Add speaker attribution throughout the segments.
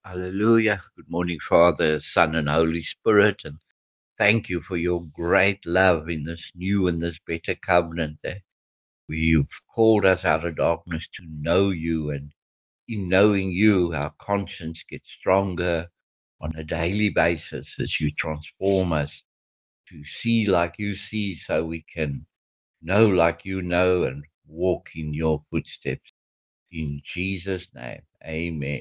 Speaker 1: Hallelujah. Good morning, Father, Son, and Holy Spirit. And thank you for your great love in this new and this better covenant that you've called us out of darkness to know you. And in knowing you, our conscience gets stronger on a daily basis as you transform us to see like you see so we can know like you know and walk in your footsteps. In Jesus' name, amen.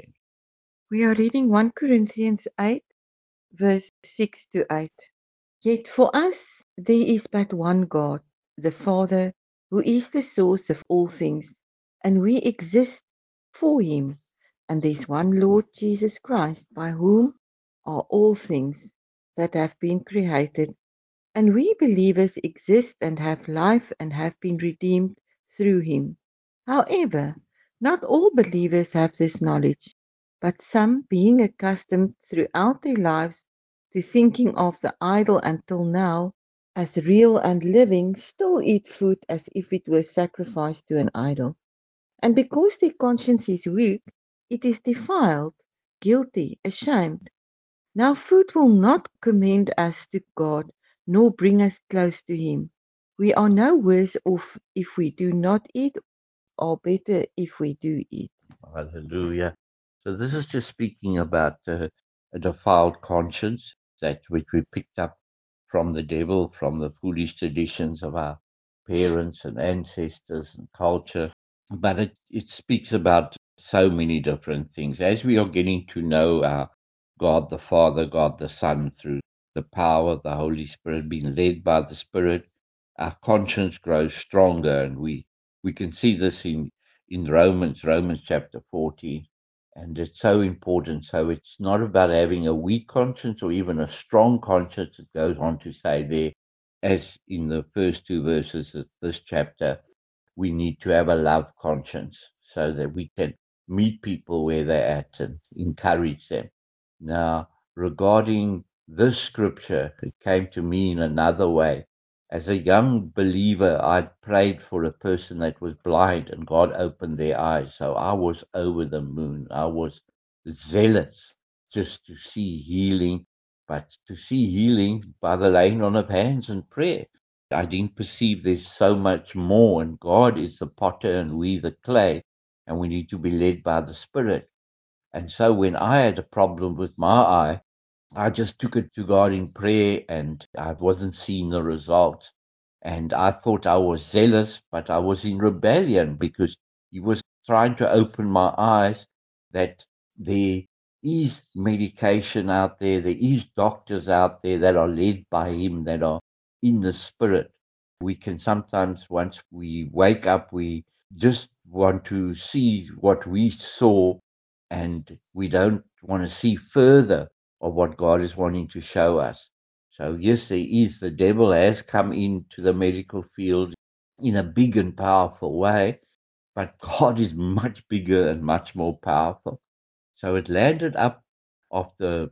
Speaker 2: We are reading 1 Corinthians 8, verse 6 to 8. Yet for us there is but one God, the Father, who is the source of all things, and we exist for him. And there's one Lord Jesus Christ, by whom are all things that have been created. And we believers exist and have life and have been redeemed through him. However, not all believers have this knowledge, but some, being accustomed throughout their lives to thinking of the idol until now as real and living, still eat food as if it were sacrificed to an idol. And because their conscience is weak, it is defiled, guilty, ashamed. Now food will not commend us to God, nor bring us close to him. We are no worse off if we do not eat, or better if we do eat.
Speaker 1: Hallelujah. So this is just speaking about a defiled conscience, that which we picked up from the devil, from the foolish traditions of our parents and ancestors and culture. But it speaks about so many different things. As we are getting to know our God the Father, God the Son, through the power of the Holy Spirit, being led by the Spirit, our conscience grows stronger. And we can see this in Romans chapter 14. And it's so important. So it's not about having a weak conscience or even a strong conscience. It goes on to say there, as in the first two verses of this chapter, we need to have a love conscience so that we can meet people where they're at and encourage them. Now, regarding this scripture, it came to me in another way. As a young believer, I'd prayed for a person that was blind and God opened their eyes. So I was over the moon. I was zealous just to see healing, but to see healing by the laying on of hands and prayer. I didn't perceive there's so much more, and God is the potter and we the clay, and we need to be led by the Spirit. And so when I had a problem with my eye, I just took it to God in prayer and I wasn't seeing the results. And I thought I was zealous, but I was in rebellion because He was trying to open my eyes that there is medication out there, there is doctors out there that are led by Him, that are in the Spirit. We can sometimes, once we wake up, we just want to see what we saw and we don't want to see further of what God is wanting to show us. So, yes, there is. The devil has come into the medical field in a big and powerful way, but God is much bigger and much more powerful. So it landed up after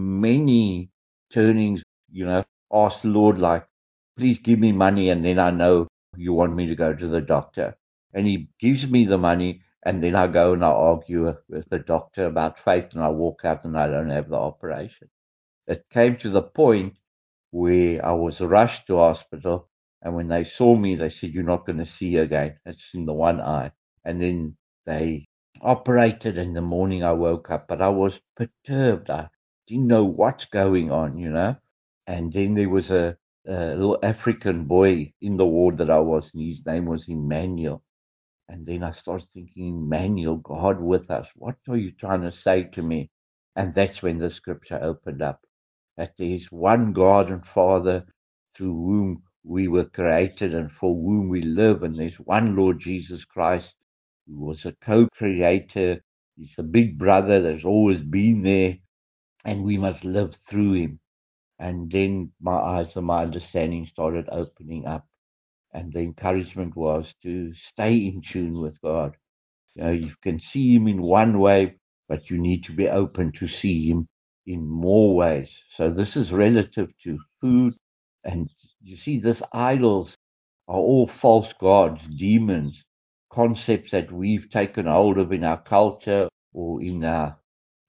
Speaker 1: many turnings, asked the Lord, like, please give me money and then I know you want me to go to the doctor. And He gives me the money and then I go and I argue with the doctor about faith and I walk out and I don't have the operation. It came to the point where I was rushed to hospital. And when they saw me, they said, you're not going to see again. It's in the one eye. And then they operated. In the morning, I woke up, but I was perturbed. I didn't know what's going on. And then there was a little African boy in the ward that I was, and his name was Emmanuel. And then I started thinking, Emmanuel, God with us, what are you trying to say to me? And that's when the scripture opened up, that there is one God and Father through whom we were created and for whom we live. And there's one Lord Jesus Christ who was a co creator. He's the big brother that's always been there, and we must live through him. And then my eyes and my understanding started opening up. And the encouragement was to stay in tune with God. You can see Him in one way, but you need to be open to see Him in more ways. So this is relative to food. And you see, these idols are all false gods, demons, concepts that we've taken hold of in our culture or in our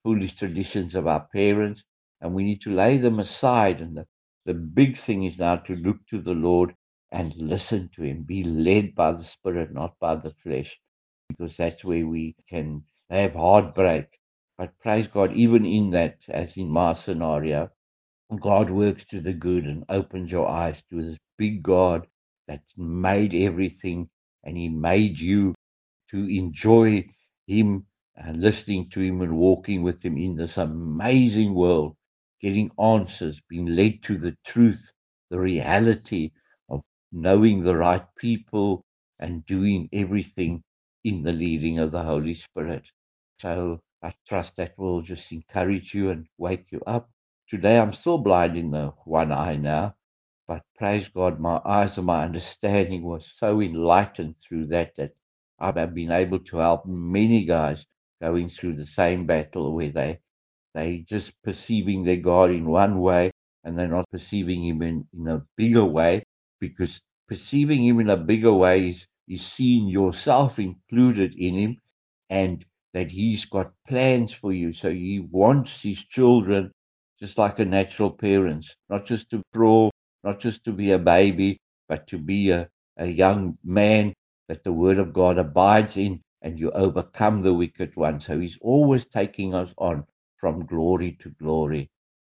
Speaker 1: foolish traditions of our parents, and we need to lay them aside. And the big thing is now to look to the Lord and listen to Him, be led by the Spirit, not by the flesh, because that's where we can have heartbreak. But praise God, even in that, as in my scenario, God works to the good and opens your eyes to this big God that's made everything, and He made you to enjoy Him and listening to Him and walking with Him in this amazing world, getting answers, being led to the truth, the reality of knowing the right people and doing everything in the leading of the Holy Spirit. So I trust that will just encourage you and wake you up. Today I'm still blind in the one eye now, but praise God, my eyes and my understanding was so enlightened through that I've been able to help many guys going through the same battle where they just perceiving their God in one way and they're not perceiving Him in a bigger way, because perceiving Him in a bigger way is seeing yourself included in Him, and that He's got plans for you. So He wants His children just like a natural parent, not just to grow, not just to be a baby, but to be a young man that the Word of God abides in and you overcome the wicked one. So He's always taking us on from glory to glory.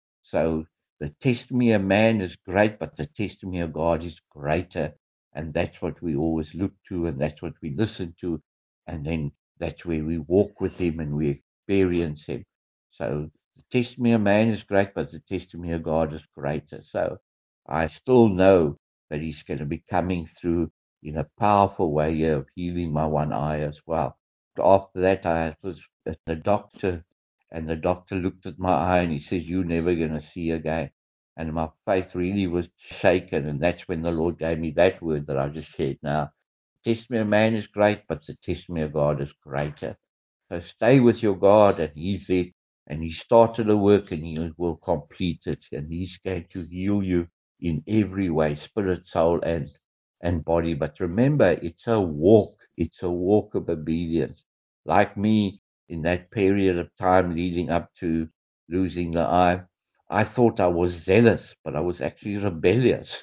Speaker 1: So the testimony of man is great, but the testimony of God is greater. And that's what we always look to, and that's what we listen to. And then that's where we walk with Him and we experience Him. So the testimony of man is great, but the testimony of God is greater. So I still know that He's going to be coming through in a powerful way here of healing my one eye as well. After that, I was at the doctor, and the doctor looked at my eye and he says, "You're never going to see again." And my faith really was shaken. And that's when the Lord gave me that word that I just shared now. Testimony of man is great, but the testimony of God is greater. So stay with your God, and He's there. And He started a work and He will complete it. And He's going to heal you in every way, spirit, soul, and body. But remember, it's a walk. It's a walk of obedience. Like me, in that period of time leading up to losing the eye, I thought I was zealous, but I was actually rebellious.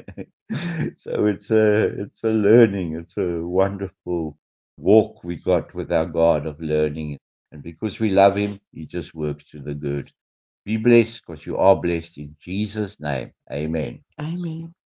Speaker 1: So it's a learning. It's a wonderful walk we got with our God of learning. And because we love Him, He just works to the good. Be blessed because you are blessed in Jesus' name. Amen.
Speaker 2: Amen.